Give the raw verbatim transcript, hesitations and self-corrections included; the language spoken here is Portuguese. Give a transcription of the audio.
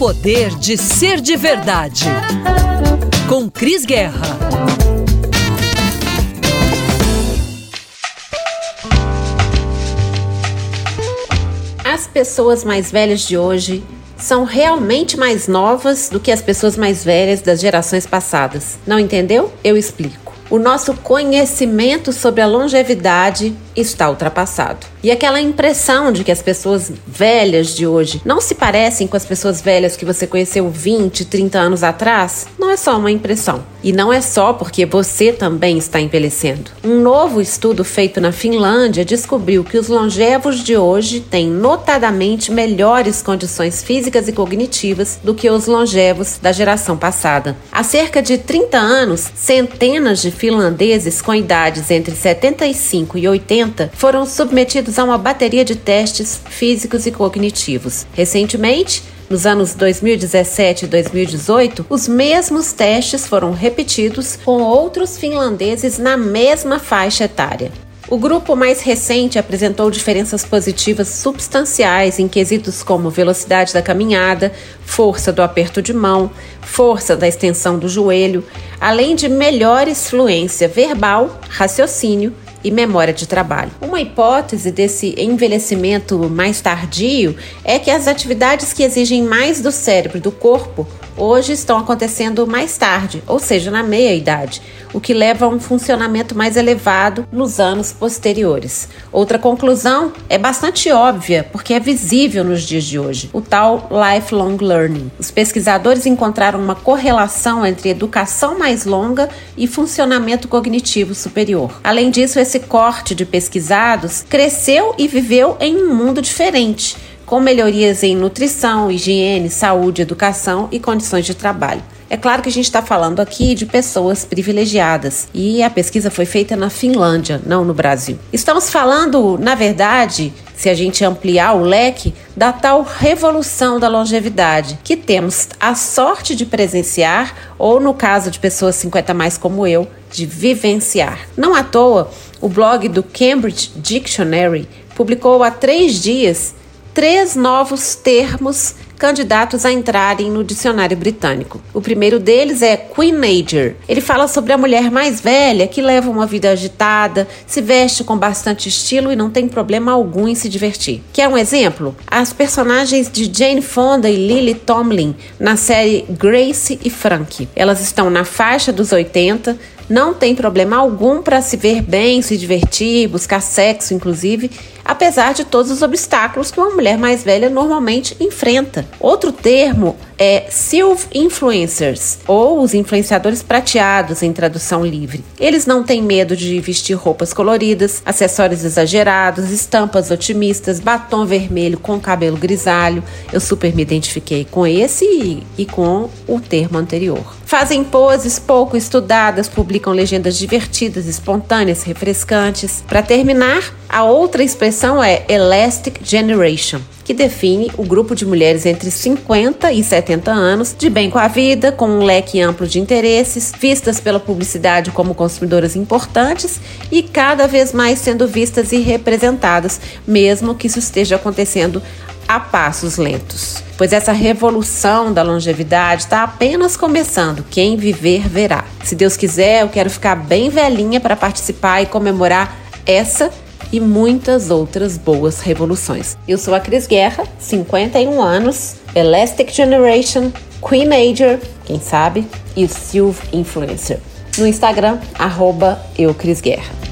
poder de ser de verdade. Com Cris Guerra. As pessoas mais velhas de hoje são realmente mais novas do que as pessoas mais velhas das gerações passadas. Não entendeu? Eu explico. O nosso conhecimento sobre a longevidade está ultrapassado. E aquela impressão de que as pessoas velhas de hoje não se parecem com as pessoas velhas que você conheceu vinte, trinta anos atrás, não é só uma impressão. E não é só porque você também está envelhecendo. Um novo estudo feito na Finlândia descobriu que os longevos de hoje têm notadamente melhores condições físicas e cognitivas do que os longevos da geração passada. Há cerca de trinta anos, centenas de finlandeses com idades entre setenta e cinco e oitenta foram submetidos a uma bateria de testes físicos e cognitivos. Recentemente, nos anos dois mil e dezessete e dois mil e dezoito, os mesmos testes foram repetidos com outros finlandeses na mesma faixa etária. O grupo mais recente apresentou diferenças positivas substanciais em quesitos como velocidade da caminhada, força do aperto de mão, força da extensão do joelho, além de melhores fluência verbal, raciocínio e memória de trabalho. Uma hipótese desse envelhecimento mais tardio é que as atividades que exigem mais do cérebro e do corpo hoje estão acontecendo mais tarde, ou seja, na meia-idade, o que leva a um funcionamento mais elevado nos anos posteriores. Outra conclusão é bastante óbvia, porque é visível nos dias de hoje, o tal lifelong learning. Os pesquisadores encontraram uma correlação entre educação mais longa e funcionamento cognitivo superior. Além disso, esse corte de pesquisados cresceu e viveu em um mundo diferente, com melhorias em nutrição, higiene, saúde, educação e condições de trabalho. É claro que a gente está falando aqui de pessoas privilegiadas e a pesquisa foi feita na Finlândia, não no Brasil. Estamos falando, na verdade, se a gente ampliar o leque, da tal revolução da longevidade, que temos a sorte de presenciar ou, no caso de pessoas cinquenta mais como eu, de vivenciar. Não à toa, o blog do Cambridge Dictionary publicou há três dias três novos termos candidatos a entrarem no dicionário britânico. O primeiro deles é Queenager. Ele fala sobre a mulher mais velha que leva uma vida agitada, se veste com bastante estilo e não tem problema algum em se divertir. Quer um exemplo? As personagens de Jane Fonda e Lily Tomlin na série Grace e Frankie. Elas estão na faixa dos oitenta, não tem problema algum para se ver bem, se divertir, buscar sexo, inclusive, apesar de todos os obstáculos que uma mulher mais velha normalmente enfrenta. Outro termo é Silv Influencers, ou os influenciadores prateados em tradução livre. Eles não têm medo de vestir roupas coloridas, acessórios exagerados, estampas otimistas, batom vermelho com cabelo grisalho. Eu super me identifiquei com esse e, e com o termo anterior. Fazem poses pouco estudadas, publicam legendas divertidas, espontâneas, refrescantes. Para terminar, a outra expressão é Elastic Generation, que define o grupo de mulheres entre cinquenta e setenta anos, de bem com a vida, com um leque amplo de interesses, vistas pela publicidade como consumidoras importantes e cada vez mais sendo vistas e representadas, mesmo que isso esteja acontecendo a passos lentos. Pois essa revolução da longevidade está apenas começando. Quem viver, verá. Se Deus quiser, eu quero ficar bem velhinha para participar e comemorar essa e muitas outras boas revoluções. Eu sou a Cris Guerra, cinquenta e um anos, Elastic Generation, Queenager, quem sabe, e Silv Influencer. No Instagram, arroba eu Cris Guerra.